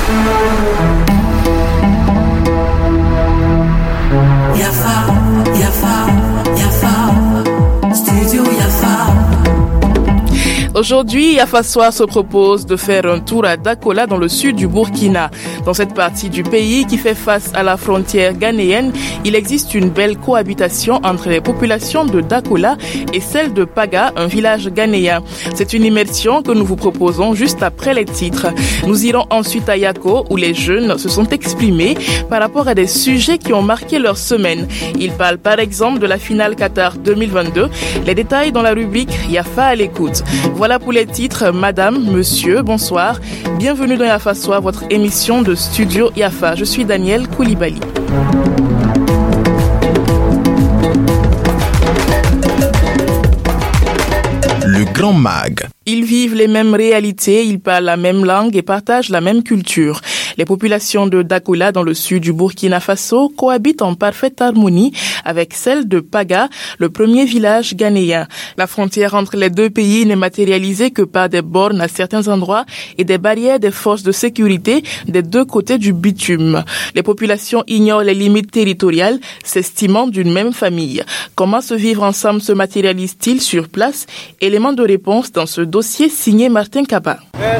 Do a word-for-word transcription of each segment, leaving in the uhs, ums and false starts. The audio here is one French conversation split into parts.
Yafa, Yafa, Yafa, Studio Yafa. Aujourd'hui, Yafa Soir se propose de faire un tour à Dakola dans le sud du Burkina. Dans cette partie du pays qui fait face à la frontière ghanéenne, il existe une belle cohabitation entre les populations de Dakola et celle de Paga, un village ghanéen. C'est une immersion que nous vous proposons juste après les titres. Nous irons ensuite à Yako où les jeunes se sont exprimés par rapport à des sujets qui ont marqué leur semaine. Ils parlent par exemple de la finale Qatar deux mille vingt-deux. Les détails dans la rubrique Yafa à l'écoute. Voilà pour les titres. Madame, monsieur, bonsoir. Bienvenue dans Yafa Soir, votre émission de Studio Yafa. Je suis Daniel Koulibaly. Le Grand Mag. Ils vivent les mêmes réalités, ils parlent la même langue et partagent la même culture. Les populations de Dakola dans le sud du Burkina Faso cohabitent en parfaite harmonie avec celle de Paga, le premier village ghanéen. La frontière entre les deux pays n'est matérialisée que par des bornes à certains endroits et des barrières des forces de sécurité des deux côtés du bitume. Les populations ignorent les limites territoriales, s'estimant d'une même famille. Comment se vivre ensemble se matérialise-t-il sur place? Élément de réponse dans ce dossier signé Martin Kaba.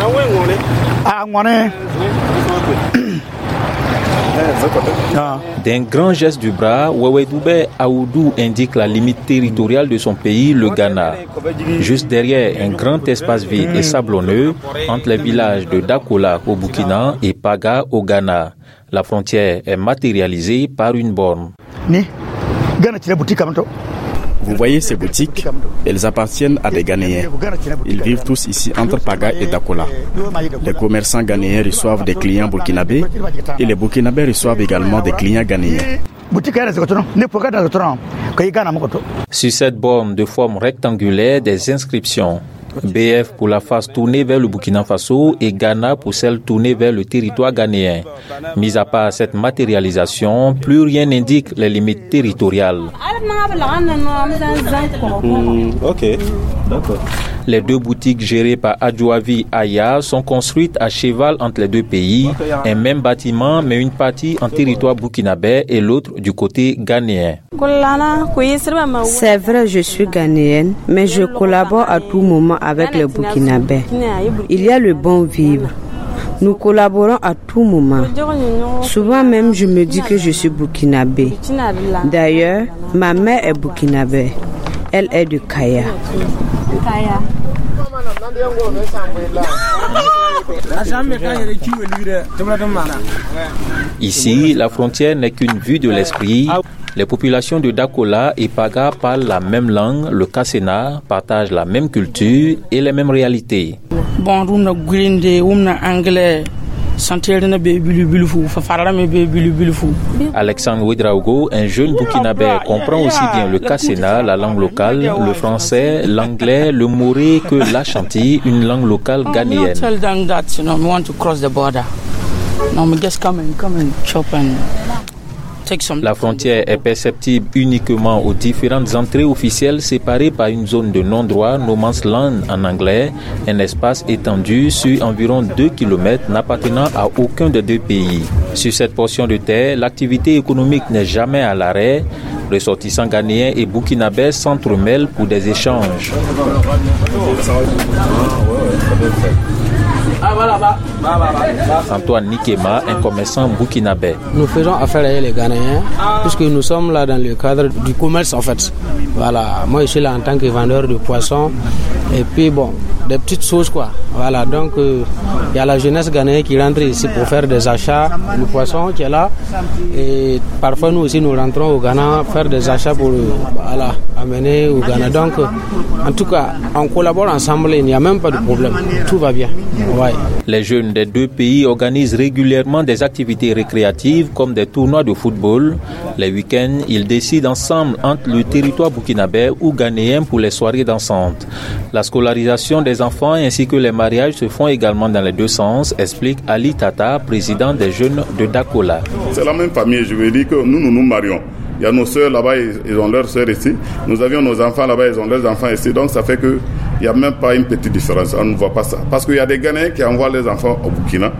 D'un grand geste du bras, Wewedoube Aoudou indique la limite territoriale de son pays, le Ghana. Juste derrière un grand espace vide et sablonneux entre les villages de Dakola au Burkina et Paga au Ghana. La frontière est matérialisée par une borne. Vous voyez ces boutiques, elles appartiennent à des Ghanéens. Ils vivent tous ici entre Paga et Dakola. Les commerçants ghanéens reçoivent des clients burkinabés et les burkinabés reçoivent également des clients ghanéens. Sur cette borne de forme rectangulaire, des inscriptions. B F pour la face tournée vers le Burkina Faso et Ghana pour celle tournée vers le territoire ghanéen. Mis à part cette matérialisation, plus rien n'indique les limites territoriales. Mmh, ok, d'accord. Les deux boutiques gérées par Adjouavi Aya sont construites à cheval entre les deux pays, un même bâtiment mais une partie en territoire burkinabé et l'autre du côté ghanéen. C'est vrai, je suis ghanéenne, mais je collabore à tout moment avec les Burkinabés. Il y a le bon vivre. Nous collaborons à tout moment. Souvent même, je me dis que je suis burkinabé. D'ailleurs, ma mère est burkinabé. Elle est de Kaya. Ici, la frontière n'est qu'une vue de l'esprit. Les populations de Dakola et Paga parlent la même langue, le Kassena, partagent la même culture et les mêmes réalités. Alexandre Ouedraogo, un jeune burkinabé, comprend aussi bien le Kassena, la langue locale, le français, l'anglais, le moré que l'Ashanti, une langue locale ghanéenne. La frontière est perceptible uniquement aux différentes entrées officielles séparées par une zone de non-droit, no man's land en anglais, un espace étendu sur environ deux kilomètres n'appartenant à aucun des deux pays. Sur cette portion de terre, l'activité économique n'est jamais à l'arrêt. Ressortissants ghanéens et burkinabés s'entremêlent pour des échanges. Antoine Nikema, un commerçant burkinabé. Nous faisons affaire avec les Ghanéens puisque nous sommes là dans le cadre du commerce en fait. Voilà, moi je suis là en tant que vendeur de poissons et puis bon, des petites choses quoi. Voilà, donc il euh, y a la jeunesse ghanéenne qui rentre ici pour faire des achats, le poisson qui est là et parfois nous aussi nous rentrons au Ghana faire des achats pour euh, voilà, amener au Ghana. Donc euh, en tout cas, on collabore ensemble, il n'y a même pas de problème, tout va bien. Ouais. Les jeunes des deux pays organisent régulièrement des activités récréatives comme des tournois de football. Les week-ends, ils décident ensemble entre le territoire burkinabé ou ghanéen pour les soirées dansantes. La scolarisation des enfants ainsi que les mariages se font également dans les deux sens, explique Ali Tata, président des jeunes de Dakola. C'est la même famille, je veux dire que nous, nous nous marions. Il y a nos sœurs là-bas, ils ont leurs sœurs ici. Nous avions nos enfants là-bas, ils ont leurs enfants ici. Donc ça fait qu'il n'y a même pas une petite différence. On ne voit pas ça. Parce qu'il y a des Ghanéens qui envoient les enfants au Burkina.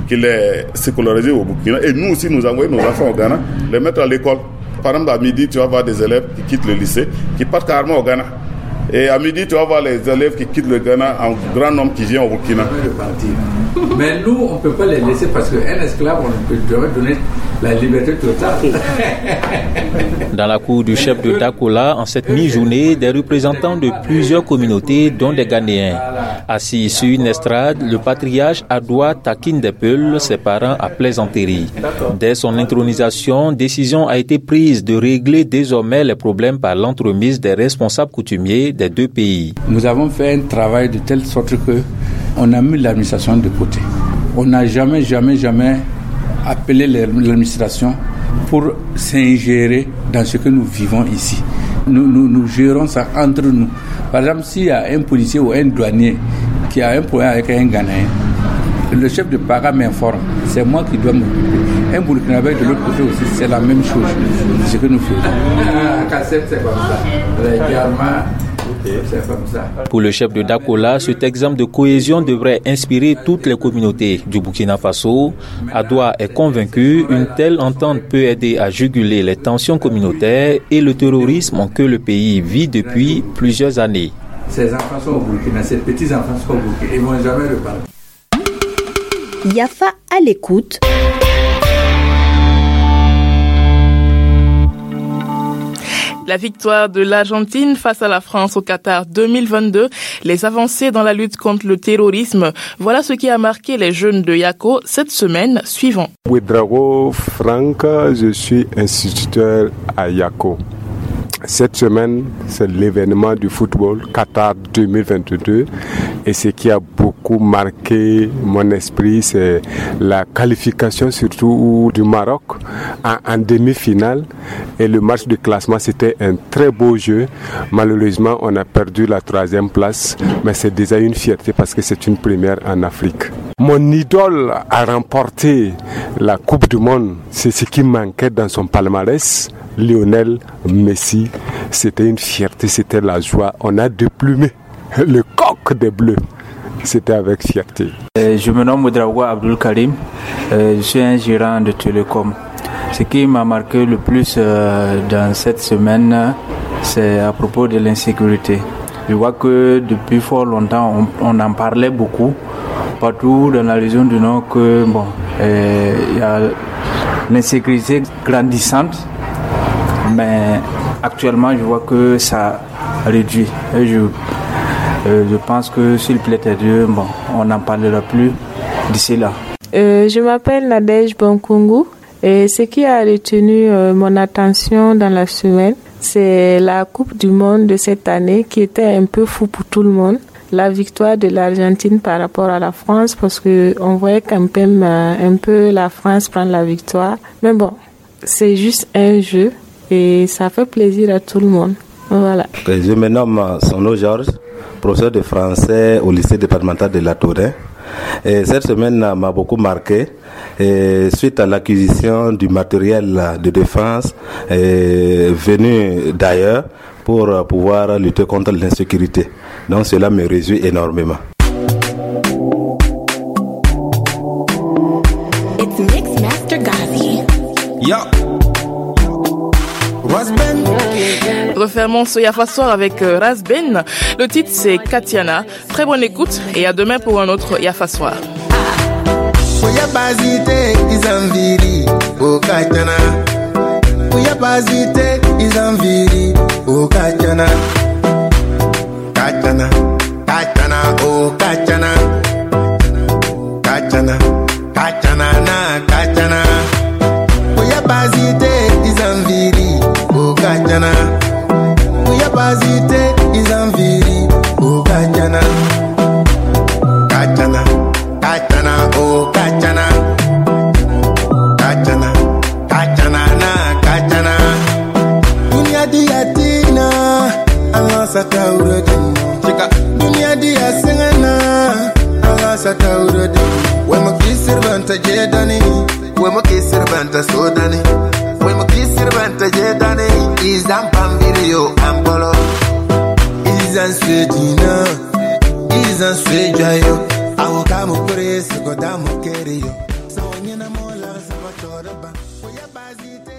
qui les sécularisent au Burkina. Et nous aussi, nous envoyons nos enfants au Ghana, les mettre à l'école. Par exemple, à midi, tu vas voir des élèves qui quittent le lycée, qui partent carrément au Ghana. Et à midi, tu vas voir les élèves qui quittent le Ghana en grand nombre qui viennent au Burkina. Mais nous, on ne peut pas les laisser parce qu'un esclave, on peut leur donner la liberté totale. Dans la cour du chef de Dakola, en cette mi-journée, des représentants de plusieurs communautés, dont des Ghanéens. Assis sur une estrade, le patriarche Adoua taquine des Peuls, ses parents à plaisanterie. Dès son intronisation, décision a été prise de régler désormais les problèmes par l'entremise des responsables coutumiers des deux pays. Nous avons fait un travail de telle sorte que on a mis l'administration de côté. On n'a jamais, jamais, jamais appelé l'administration pour s'ingérer dans ce que nous vivons ici. Nous, nous, nous gérons ça entre nous. Par exemple, s'il y a un policier ou un douanier qui a un problème avec un Ghanéen, le chef de Paga m'informe, c'est moi qui dois m'occuper. Un Burkinabé de l'autre côté aussi, c'est la même chose, ce que nous faisons. C'est comme ça. Pour le chef de Dakola, cet exemple de cohésion devrait inspirer toutes les communautés du Burkina Faso. Adoua est convaincu qu'une telle entente peut aider à juguler les tensions communautaires et le terrorisme que le pays vit depuis plusieurs années. Ces enfants sont au Burkina, ces petits-enfants sont au Burkina, ils ne vont jamais repartir. Yafa à l'écoute. La victoire de l'Argentine face à la France au Qatar deux mille vingt-deux, les avancées dans la lutte contre le terrorisme, voilà ce qui a marqué les jeunes de Yako cette semaine. Suivant. Ouedraogo Franck, je suis instituteur à Yako. Cette semaine, c'est l'événement du football Qatar deux mille vingt-deux et ce qui a beaucoup marqué mon esprit, c'est la qualification surtout du Maroc en, en demi-finale et le match de classement, c'était un très beau jeu. Malheureusement, on a perdu la troisième place, mais c'est déjà une fierté parce que c'est une première en Afrique. Mon idole a remporté la Coupe du Monde, c'est ce qui manquait dans son palmarès. Lionel Messi, c'était une fierté, c'était la joie. On a déplumé le coq des Bleus. C'était avec fierté. Je me nomme Ouedraogo Abdul Karim, je suis un gérant de Télécom. Ce qui m'a marqué le plus dans cette semaine, c'est à propos de l'insécurité. Je vois que depuis fort longtemps, on, on en parlait beaucoup, partout dans la région du Nord, que bon, il y a l'insécurité grandissante. Mais actuellement, je vois que ça réduit. Et je, euh, je pense que s'il plaît à Dieu, bon, on n'en parlera plus d'ici là. Euh, je m'appelle Nadège Bonkungu et ce qui a retenu euh, mon attention dans la semaine, c'est la Coupe du Monde de cette année qui était un peu fou pour tout le monde. La victoire de l'Argentine par rapport à la France, parce qu'on voyait quand même un peu la France prendre la victoire. Mais bon, c'est juste un jeu. Et ça fait plaisir à tout le monde. Voilà. Je me nomme Sono Georges, professeur de français au lycée départemental de La Touraine. Et cette semaine m'a beaucoup marqué et suite à l'acquisition du matériel de défense et venu d'ailleurs pour pouvoir lutter contre l'insécurité. Donc cela me réjouit énormément. It's Mix Master Gazi. Yo. Refermons ce Yafa Soir avec euh, Razben. Le titre c'est Katiana. Très bonne écoute et à demain pour un autre Yafa Soir. Kachana, kuya bazite izamviri, oh kachana, kachana, kachana, oh kachana, kachana, kachana na kachana. Dunia diatina, Allah sakaurudin, chika. Dunia dia sengana, Allah sakaurudin. Wema kisir banta jedani, wema kisir banta sodani. Wema kisir banta jedani. Izan pambirio ampolo, izan swedina, izan swejayo, awo kamu kure sikodamu kerio. na mola sa ba chora ba. Oya bazite